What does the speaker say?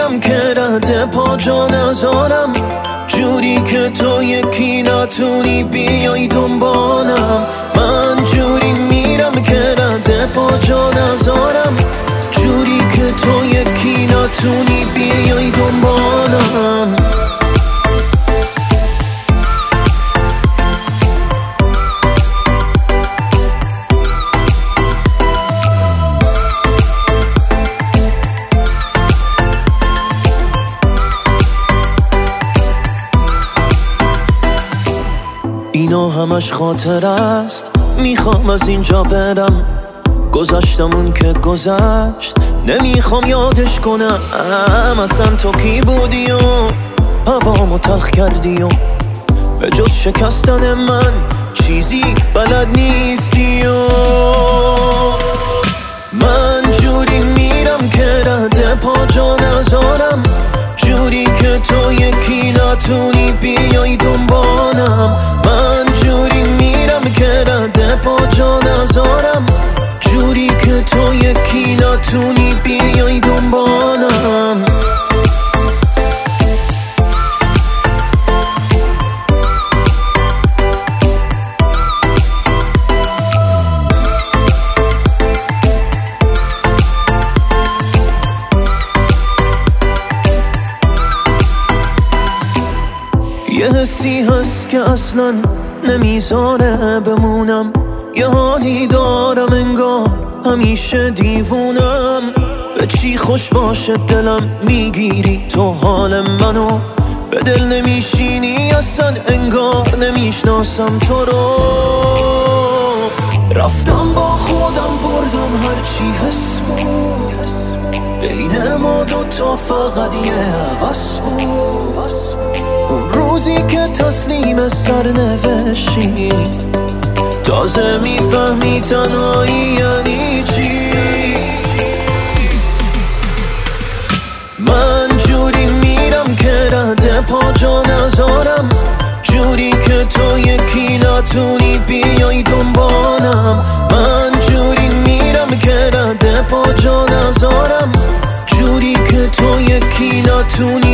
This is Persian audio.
میرم که رد پا جا نذارم، جوری که تو یکی نتونی بیای دنبالم. من جوری میرم که رد پا جا نذارم، جوری که تو یکی نتونی بیای دنبالم. اینا همش خاطر است، میخوام از اینجا برم. گذشتمون که گذشت، نمیخوام یادش کنم. اصلا تو کی بودی و هوامو تلخ کردی و به جز شکستن من چیزی بلد نیستی و من جوری میرم که رد پا جا نذارم، جوری که تو یکی نتونی بیای دنبالم. من جوری میرم که رد پا جا نذارم، جوری که تو یکی نتونی بیای دنبالم. یه حسی هست که اصلا نمیذاره بمونم، یه حالی دارم انگار همیشه دیوونم. به چی خوش باشه دلم میگیری تو حال منو، به دل نمیشینی اصلا انگار نمیشناسم تو رو. رفتم با خودم بردم هرچی حس بود، بین ما دوتا فقط یه هوس بود. اون روزی که تسلیم سرنوشتی، تازه میفهمی تنهایی یعنی چی. من جوری میرم که رد پا جا نذارم، جوری که تو یکی نتونی بیای دنبالم. من جوری میرم که رد پا جا نذارم، جوری که تو یکی نتونی